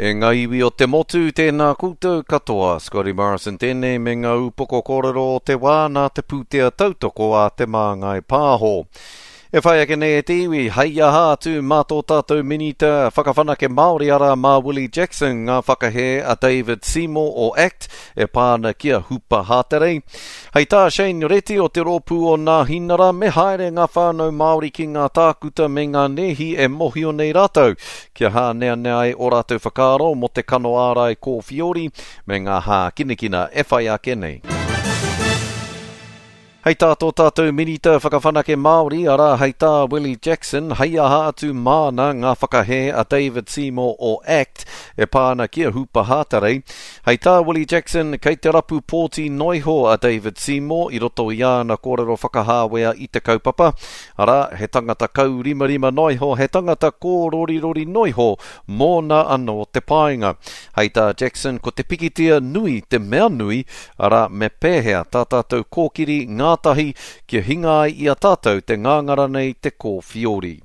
E ngā iwi o te motu tēnā koutou katoa, Scotty Morrison tēnei me ngā upoko kōrero o te wā nā te pūtea tautoko a te māngai pāho. E whai ake nei e te iwi, hei aha atu mātō tātou minita whakawhanake Māori ara mā Willie Jackson ngā whakahe a David Seymour o ACT e pāna kia hupa hāterei. Hei tā Shane Reti o te rōpū o ngā hinara me haere ngā whānau Māori ki ngā tākuta me ngā nehi e mohio nei rātou. Kia hānea nei o rātou whakaro mo te kano ārai ko Fiori me ngā hā kinekina e whai ake nei. Hei tātou minita whakawhanake Māori ara hei tā Willie Jackson, hei aha atu māna ngā whakahe a David Seymour o ACT e pāna kia hupa hātarei. Hei tā Willie Jackson, kei te rapu pōti noiho a David Seymour i roto i āna kōrero whakahāwea i te kaupapa. Ara, he tangata kaurima noiho, he tangata kōrori noiho mōna anō te pāinga. Hei tā Jackson, ko te pikitia nui, te mea nui, ara me pēhea tā tātou kōkiri ngā tahi kia hinga ai i a tātou te ngāngara nei te kōwhiori.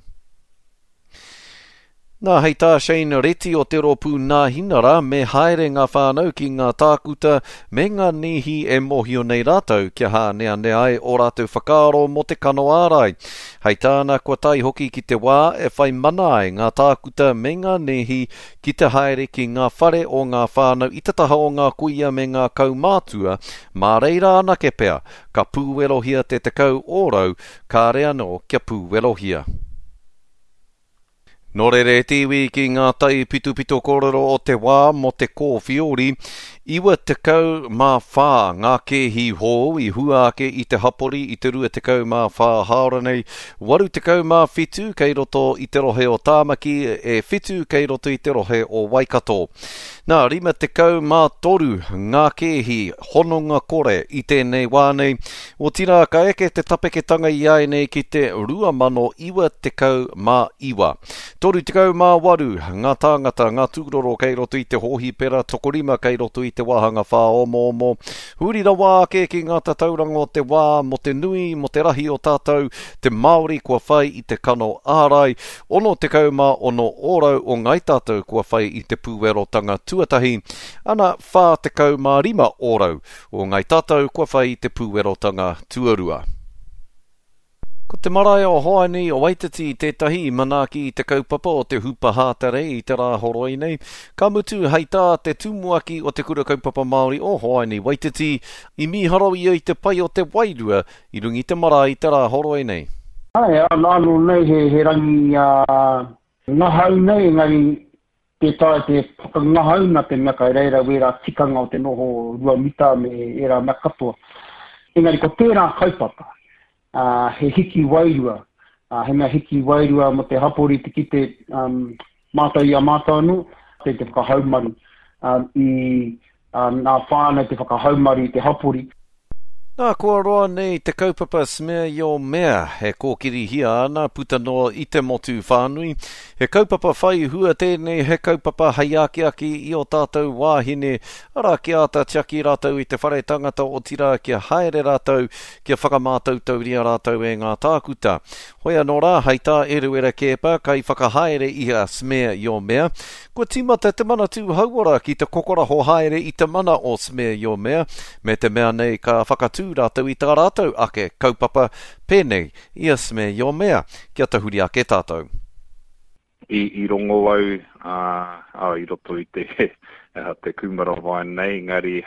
Nā hei tā Shane Reti o te rōpū ngā hinara me haere ngā whānau ki ngā tākuta me ngā nihi e mohio nei rātou kia hānea ne ai o rātou whakaaro mo te kano ārai. Hei tāna kua tai hoki ki te wā e whai mana ai ngā tākuta me ngā nihi ki te haere ki ngā whare o ngā whānau i te taha o ngā kuia me ngā kaumātua mā reira anake pea ka pūwelohia te kau ōrau ka rea no kia pūwelohia. Nō rere tiwi ki ngā tai pito kōrero o te wā mo te kōwhiori, iwa te kau mā whā ngā kehi hō i hua ake i te hapori i te rua te kau mā whā haora nei, waru te kau mā whitu kei roto i te rohe o Tāmaki e whitu kei roto i te rohe o Waikato. Nā rima te kau mā toru ngā kehi hononga kore i tēnei wānei, o tira ka eke te tapeketanga i ai nei ki te 2,000 te kau mā iwa. Toru te kau mā waru, ngā tāngata, ngā tūroro kei roto i te hohi pera, tokorima kei roto i te wahanga whā omo. Hurira wā ake ki ngā tatauranga o te wā, mo te nui, mo te rahi o tātou, te Māori kua whai i te kano ārai, ono te kau mā ono ōrau o ngai tātou kua whai i te pūwerotanga tuatahi, ana whā te kau mā 5 ōrau o ngai tātou kua whai i te pūwerotanga tuarua. Ko te marae o Hoani o Waititi tētahi manaki i te kaupapa o te hupa hātarei i te rā horoi nei. Ka mutu hei tā te tumuaki o te kura kaupapa Māori o Hoani Waititi i miharo i te pai o te wairua i rungi te marae i te rā horoi nei. Ai, anu nei he rangi ngahau nei, ngari te tae te whakangahau na te mea kai reira wera tikanga o te noho 2 mita me era mea katoa. Engari ko tērā kaupapa. He hiki wairua, he mea hiki wairua mo te hapori te ki te mātau i a mātaunu, te whakahaumaru i nā whānau te whakahaumaru i te hapori. Nā kua roa nei te kaupapa smea i o mea he kōkiri hia ana puta noa i te motu whānui. He kaupapa whai hua tēnei he kaupapa hei aki i o tātou wāhine ara ki ata tiaki rātou i te whare tangata o tira kia haere rātou kia whakamātautau ria rātou e ngā tākuta. Hoia nō rā hei tā eruera kepa kai whakahaere i a smea i o mea. Kua timata te mana tū hauara ki te kokora ho haere i te mana o smea i o mea me te mea nei ka whakatū rātou i tā rātou ake kaupapa pēnei i a smea i o mea kia tahuri ake tātou. I rongo au i roto i te kumara vai nei, ngari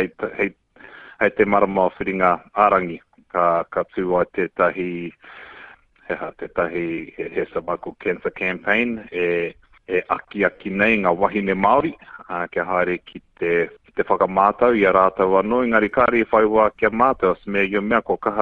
hei te marama whiringa ārangi ka tū ai tētahi he Samako Cancer Campaign e aki nei ngā wahine Māori kia haere ki te whakamātau i a rātau anō, ngari kāri whaiwa kia mātau a smea i o mea ko kaha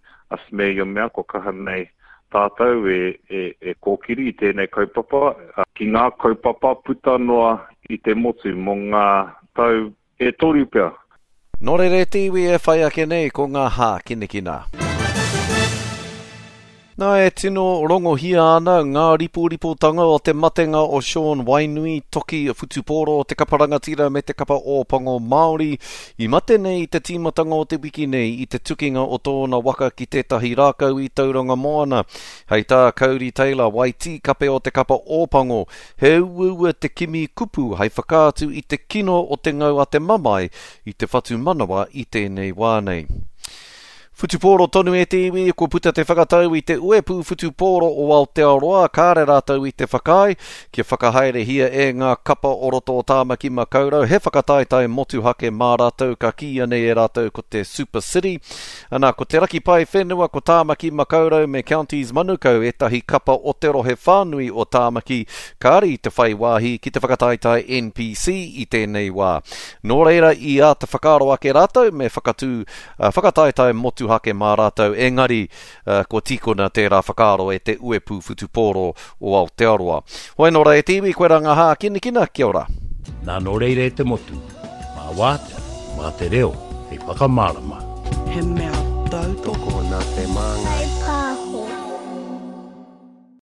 nei tātou e kōkiri i tēnei kaupapa, ki ngā kaupapa puta noa i te motu mō ngā tau e toru pia. Nō rere tiwi e whai ake nei ko ngā hā kinekina. Nā e tino rongohia ana ngā ripuripotanga o te matenga o Sean Wainui, toki Futupōro o te kaparangatira me te kapa ōpango Māori. I mate nei i te tīmatanga o te wiki nei i te tukinga o tōna waka ki tētahi rākau i tauranga moana. Hei tā Kauri Taylor, Waiti kape o te kapa ōpango. He uua te kimi kupu hei whakaatu i te kino o te ngau a te mamai i te whatu manawa i tēnei wānei. Futupōro tonu e te iwi, ko puta te whakatau i te uepu Futupōro o Aotearoa, kāre rātau i te whakai, kia whakahaere hia e ngā kapa o roto o tāmaki makaurau, he whakataitai motuhake mā rātau, ka kia nei e rātau ko te Super City. Anā, ko te raki pai whenua ko tāmaki makaurau me Counties Manukau, e tahi kapa o te rohe whānui o tāmaki, kāri te whai wāhi ki te whakataitai NPC i tēnei wā. Nō reira i a te whakaro ake rātau, me whakataitai motuhake mā rātau, engari ko tikona tērā whakaro e te uepu Futupōro o Aotearoa. Hoi nō rei tiwi, koe ranga hā kina, kia ora. Nā nō reire te motu, mā wātea, mā te reo, hei whakamārama. He mea tau toko nā te māngai.